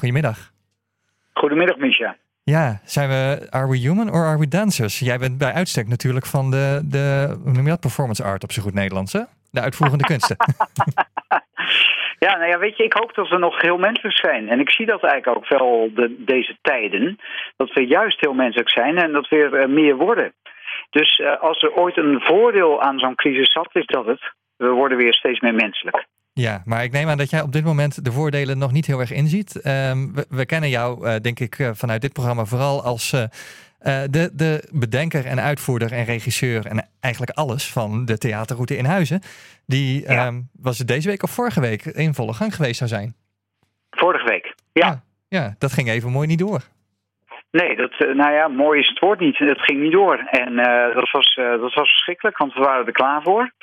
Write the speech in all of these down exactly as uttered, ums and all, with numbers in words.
goedemiddag. Goedemiddag, Misha. Ja, zijn we Are We Human or Are We Dancers? Jij bent bij uitstek natuurlijk van de, de hoe noem je dat, performance art op zo goed Nederlands, hè? De uitvoerende kunsten. Ja, nou ja, weet je, ik hoop dat we nog heel menselijk zijn. En ik zie dat eigenlijk ook wel de, deze tijden. Dat we juist heel menselijk zijn en dat we weer uh, meer worden. Dus uh, als er ooit een voordeel aan zo'n crisis zat, is dat het. We worden weer steeds meer menselijk. Ja, maar ik neem aan dat jij op dit moment de voordelen nog niet heel erg inziet. Um, we, we kennen jou, uh, denk ik, uh, vanuit dit programma vooral als uh, uh, de, de bedenker en uitvoerder en regisseur en eigenlijk alles van de theaterroute in Huizen. Die, ja. um, was het deze week of vorige week in volle gang geweest zou zijn? Vorige week, ja. Ja, ja, dat ging even mooi niet door. Nee, dat, nou ja, mooi is het woord niet. Het ging niet door. En uh, dat, was, uh, dat was verschrikkelijk, want we waren er klaar voor.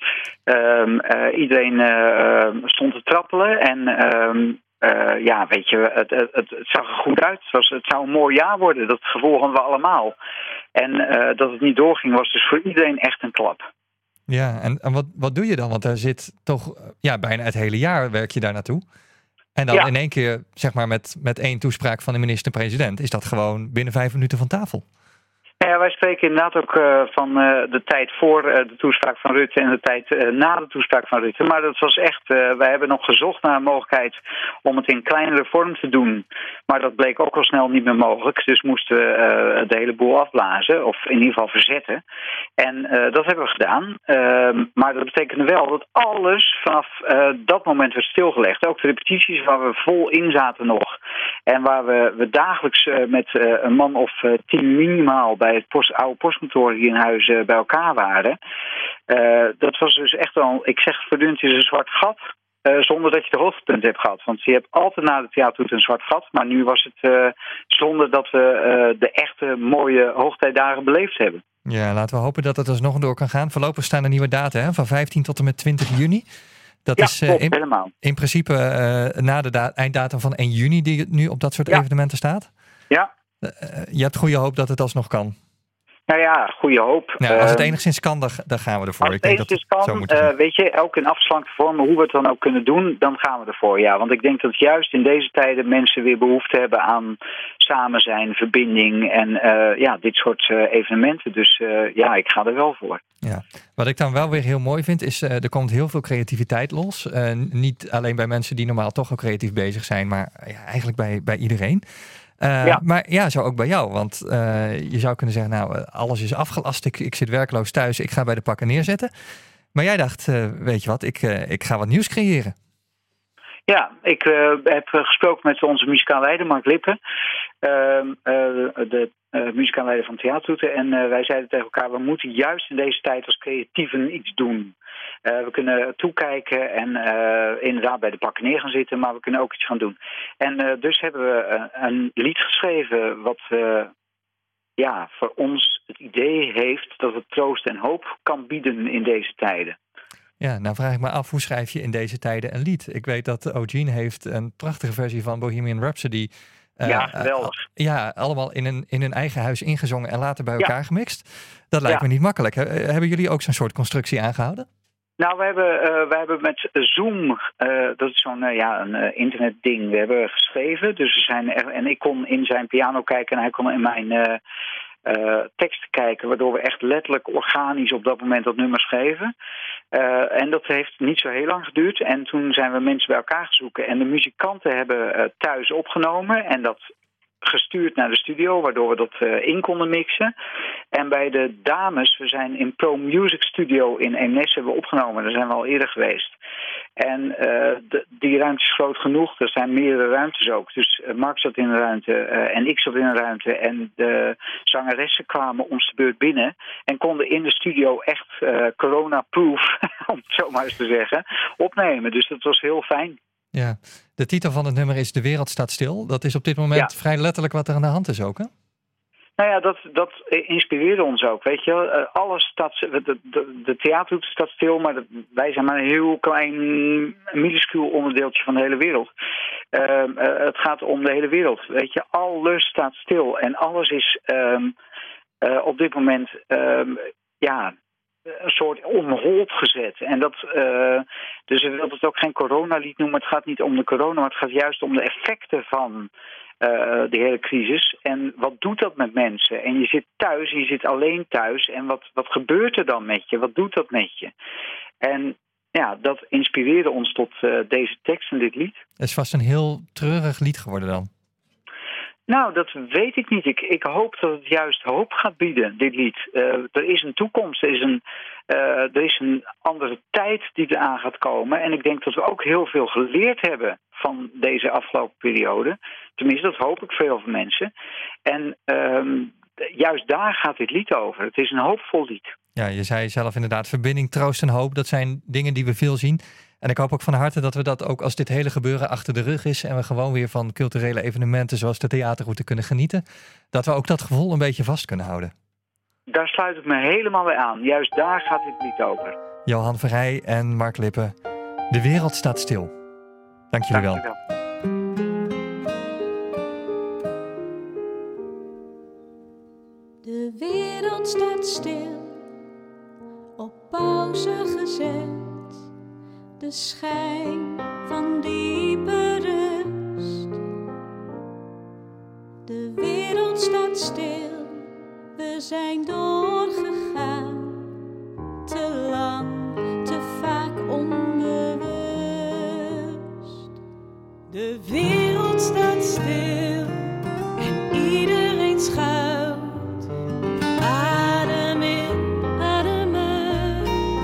Um, uh, iedereen uh, stond te trappelen. En um, uh, ja, weet je, het, het, het, het zag er goed uit. Het, was, het zou een mooi jaar worden. Dat gevoel hadden we allemaal. En uh, dat het niet doorging was dus voor iedereen echt een klap. Ja, en, en wat, wat doe je dan? Want daar zit toch ja, bijna het hele jaar werk je daar naartoe. En dan ja. in één keer, zeg maar, met, met één toespraak van de minister-president, is dat gewoon binnen vijf minuten van tafel. Ja, wij spreken inderdaad ook uh, van uh, de tijd voor uh, de toespraak van Rutte en de tijd uh, na de toespraak van Rutte. Maar dat was echt, uh, wij hebben nog gezocht naar een mogelijkheid om het in kleinere vorm te doen. Maar dat bleek ook al snel niet meer mogelijk. Dus moesten we uh, de hele boel afblazen, of in ieder geval verzetten. En uh, dat hebben we gedaan. Uh, maar dat betekende wel dat alles vanaf uh, dat moment werd stilgelegd. Ook de repetities waar we vol in zaten nog. En waar we, we dagelijks uh, met uh, een man of uh, tien minimaal bij het post, oude postkantoor hier in Huizen bij elkaar waren. Uh, dat was dus echt wel, ik zeg voortdurend, is een zwart gat. Uh, zonder dat je de hoogtepunt hebt gehad. Want je hebt altijd na de theatertoet een zwart gat. Maar nu was het uh, zonder dat we uh, de echte mooie hoogtijdagen beleefd hebben. Ja, laten we hopen dat het alsnog door kan gaan. Voorlopig staan er nieuwe data, hè? Van vijftien tot en met twintig juni. Dat ja, is uh, klopt, in, helemaal. in principe uh, na de da- einddatum van één juni die nu op dat soort ja. evenementen staat. Ja. Uh, je hebt goede hoop dat het alsnog kan. Nou ja, goede hoop. Nou, als het enigszins kan, dan, dan gaan we ervoor. Als het ik enigszins denk dat het kan, uh, weet je, ook in afgeslankte vormen, hoe we het dan ook kunnen doen, dan gaan we ervoor. Ja, want ik denk dat juist in deze tijden mensen weer behoefte hebben aan samen zijn, verbinding en uh, ja, dit soort uh, evenementen. Dus uh, ja, ik ga er wel voor. Ja. Wat ik dan wel weer heel mooi vind, is uh, er komt heel veel creativiteit los. Uh, niet alleen bij mensen die normaal toch al creatief bezig zijn, maar ja, eigenlijk bij, bij iedereen. Uh, ja. Maar ja, zo ook bij jou. Want uh, je zou kunnen zeggen, nou, alles is afgelast. Ik, ik zit werkloos thuis. Ik ga bij de pakken neerzetten. Maar jij dacht, uh, weet je wat, ik, uh, ik ga wat nieuws creëren. Ja, ik uh, heb gesproken met onze muzikale leider, Mark Lippen. Uh, uh, de uh, muzikale leider van Theatertoeten. En uh, wij zeiden tegen elkaar, we moeten juist in deze tijd als creatieven iets doen. Uh, we kunnen toekijken en uh, inderdaad bij de pakken neer gaan zitten, maar we kunnen ook iets gaan doen. En uh, dus hebben we uh, een lied geschreven wat uh, ja, voor ons het idee heeft dat het troost en hoop kan bieden in deze tijden. Ja, nou vraag ik me af, hoe schrijf je in deze tijden een lied? Ik weet dat Eugene heeft een prachtige versie van Bohemian Rhapsody. Uh, ja, geweldig. Uh, ja, allemaal in een, in hun eigen huis ingezongen en later bij elkaar ja. gemixt. Dat lijkt ja. me niet makkelijk. He, hebben jullie ook zo'n soort constructie aangehouden? Nou, we hebben, uh, we hebben met Zoom, uh, dat is zo'n uh, ja, een uh, internetding, we hebben geschreven. Dus we zijn er, en ik kon in zijn piano kijken en hij kon in mijn uh, uh, teksten kijken. Waardoor we echt letterlijk organisch op dat moment dat nummer schreven. Uh, en dat heeft niet zo heel lang geduurd. En toen zijn we mensen bij elkaar gezoeken. En de muzikanten hebben uh, thuis opgenomen en dat gestuurd naar de studio, waardoor we dat uh, in konden mixen. En bij de dames, we zijn in Pro Music Studio in Eemnes hebben we opgenomen. Daar zijn we al eerder geweest. En uh, de, die ruimte is groot genoeg. Er zijn meerdere ruimtes ook. Dus uh, Mark zat in een ruimte uh, en ik zat in een ruimte. En de zangeressen kwamen om de beurt binnen en konden in de studio echt uh, corona-proof, om het zo maar eens te zeggen, opnemen. Dus dat was heel fijn. Ja, de titel van het nummer is De Wereld Staat Stil. Dat is op dit moment ja. vrij letterlijk wat er aan de hand is ook, hè? Nou ja, dat, dat inspireerde ons ook, weet je. Alles staat, de, de, de theater staat stil, maar dat, wij zijn maar een heel klein, minuscuul onderdeeltje van de hele wereld. Uh, uh, het gaat om de hele wereld, weet je. Alles staat stil en alles is um, uh, op dit moment, um, ja... een soort on hold gezet. En dat, uh, dus we willen het ook geen coronalied noemen. Het gaat niet om de corona, maar het gaat juist om de effecten van uh, de hele crisis. En wat doet dat met mensen? En je zit thuis, je zit alleen thuis. En wat, wat gebeurt er dan met je? Wat doet dat met je? En ja, dat inspireerde ons tot uh, deze tekst en dit lied. Het is vast een heel treurig lied geworden dan. Nou, dat weet ik niet. Ik, ik hoop dat het juist hoop gaat bieden, dit lied. Uh, er is een toekomst, er is een, uh, er is een andere tijd die eraan gaat komen. En ik denk dat we ook heel veel geleerd hebben van deze afgelopen periode. Tenminste, dat hoop ik voor heel veel mensen. En um, juist daar gaat dit lied over. Het is een hoopvol lied. Ja, je zei zelf inderdaad, verbinding, troost en hoop. Dat zijn dingen die we veel zien. En ik hoop ook van harte dat we dat ook als dit hele gebeuren achter de rug is en we gewoon weer van culturele evenementen zoals de theaterroute kunnen genieten, dat we ook dat gevoel een beetje vast kunnen houden. Daar sluit ik me helemaal bij aan. Juist daar gaat dit lied over. Johan Verheij en Mark Lippe. De wereld staat stil. Dank jullie wel. Dank je wel. De wereld staat stil, op pauze gezet. De schijn van diepe rust. De wereld staat stil, we zijn doorgegaan. Te lang, te vaak onbewust. De wereld staat stil en iedereen schuilt. Adem in, adem uit.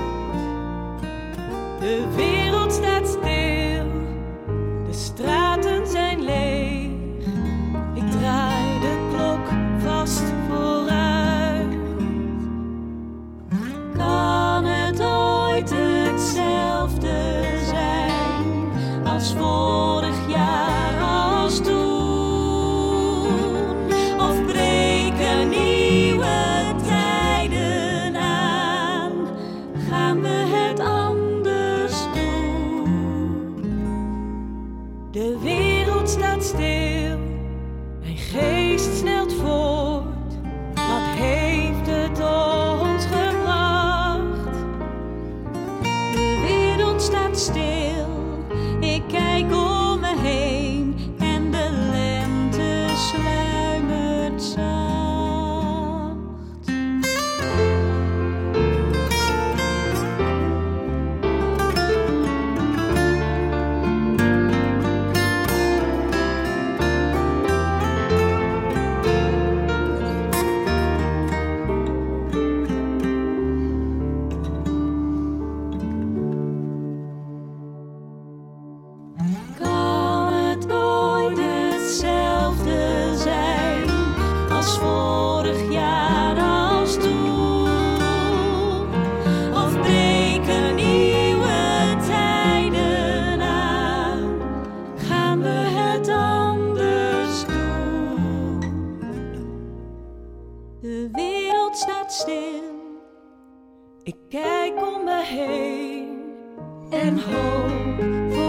De wereld staat stil, de straten zijn leeg. Ik draai de klok vast vooruit. Kan het ooit hetzelfde zijn als vorig jaar, als toen? Of breken nieuwe tijden aan? Gaan we het anders doen? De wereld staat stil, mijn geest snelt voort. Wat heeft het ons gebracht? De wereld staat stil, ik kijk om me heen en de lente sluimert zacht. Kan het ooit hetzelfde zijn als vorig jaar, als toen? Of breken nieuwe tijden aan? Gaan we het anders doen? De wereld staat stil, ik kijk om me heen en hoop voor